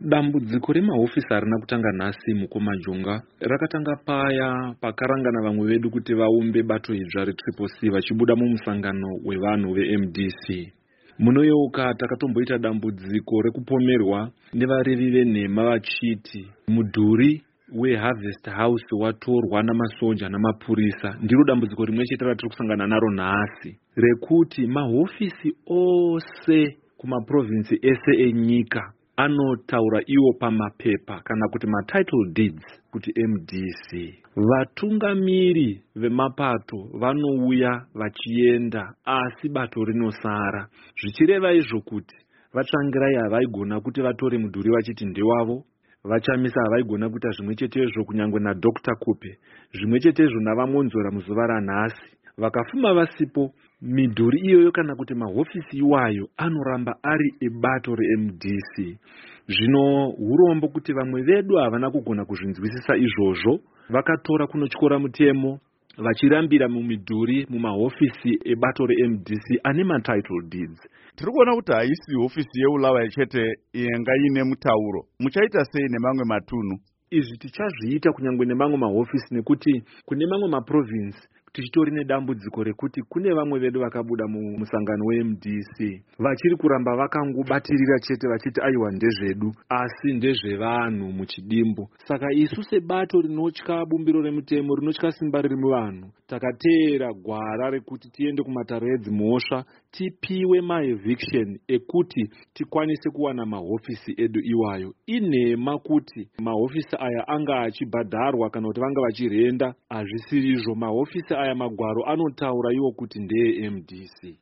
Dambudziko remahofisi harina kutanga nhasi mukomajonga. Rakatanga paya pakarangana vamwe vedu kuti vaumbe bato idzva retriple C vachibuda mumusangano wevanhu veMDC. Munoyeuka takatomboita dambudziko rekupomerwa nevarevi venhema vachiti mudhuri weHarvest House watorwa namasonja namapurisa. Ndiro dambudziko rimwe chete ratiri kusangana naro nhasi, rekuti mahofisi ose kumaprovinsi ese enyika anotaura iwo pamapepa kana kuti matitle deeds kuti MDC. Vatungamiri vemapato vanouya vachienda asi bato rinosara, zvichireva izvo kuti vatsvangirai havaigona kuti vatore mudhuri vachiti ndewavo, vachamisa havaigona kuita zvimwe chetezvo kunyangwe naDr. Kupe, zvimwe chetezvo navamonzora muzuva ranhasi. Vakafuma vasipo, midhuri iyoyo kana kuti mahofisi iwayo anoramba ari ebato reMDC. Zvino hurombo kuti vamwe vedu havana kugona kuzvinzwisisa izvozvo, vakatora kunotyora mutemo vachirambira mumidhuri mumahofisi ebato reMDC ane matitle deeds. Tiri kuona kuti haisi hofisi yeUlawa chete yenga ine mutauro. Muchaita sei nemamwe matunhu? Izvi tichazviita kunyangwe nemamwe mahofisi, nekuti kune mamwe maprovinsi tichitori nedambudziko rekuti kune vamwe vedu vakabuda mumusangano weMDC vachiri kuramba vakangobatirira chete vachiti aiwa ndezvedu asi ndezvevanhu muchidimbu. Saka isu sebato rinotya bumbiro remutemo, rinotya simba riri muvanhu, takateera gwara rekuti tiende kumatare edzimhosva tipiwe maeviction ekuti tikwanise kuwana mahofisi edu iwayo. Inhema kuti mahofisi aya anga achibhadharwa kana kuti vanga vachirenda. Hazvisirizvo, mahofisi aya magwaro anotaura iwo kuti ndeye MDC.